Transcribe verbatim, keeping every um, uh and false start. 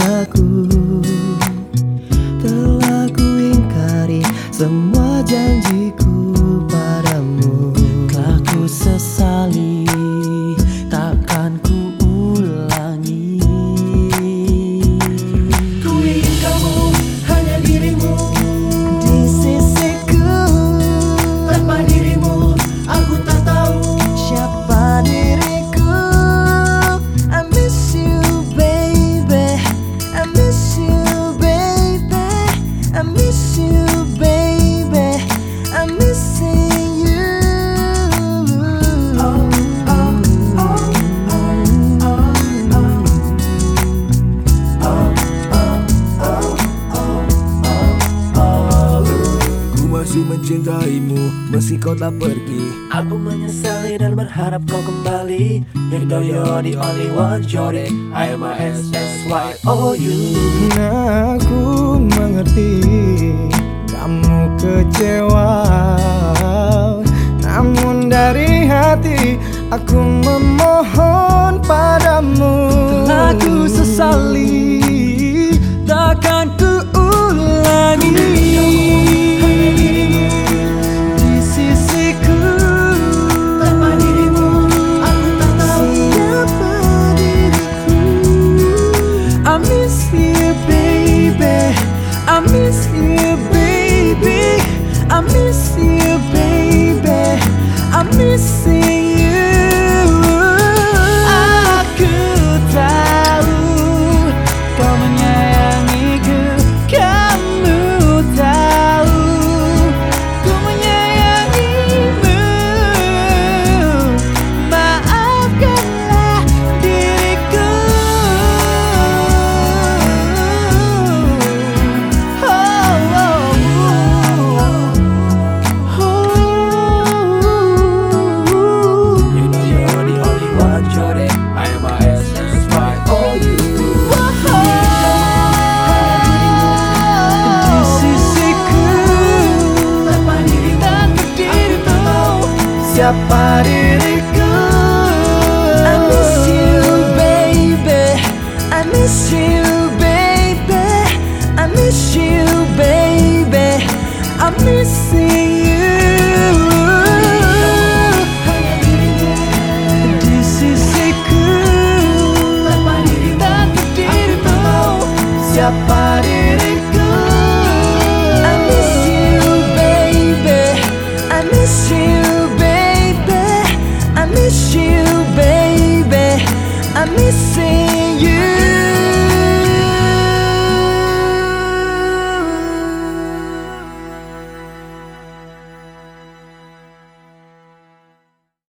Aku telah ku ingkari semua janjiku padamu. Telah ku sesali, takkan ku ulangi. Ku ingin kamu, hanya dirimu di sisiku. Tanpa dirimu aku tak tahu siapa diriku. I miss you baby, I miss you baby, I miss you baby, I'm missing you. Oh, oh, oh, oh, oh, oh. Ku masih mencintaimu meski kau tak pergi. Aku menyesali dan berharap kau kembali. You know you're the only one, Jody. I am a S S Y O U. Aku mengerti kamu kecewa, namun dari hati aku memohon padamu. Telah ku sesali, takkan ku ulangi. Di sisiku, tanpa dirimu aku tak tahu siapa diriku. I miss you baby, I miss you baby, I miss you baby, I'm missing you. Aku tahu kau menyayangiku, kamu tahu ku menyayangimu. Maafkanlah diriku. Oh, oh, oh, oh. You know you're the only one, Jody. I am a S S Y O U. Di sisiku, tanpa dirimu, aku tak tahu siapa diriku. I miss you baby, I miss you baby, I miss you baby, I'm missing you. Di sisiku, tanpa dirimu, aku tak tahu siapa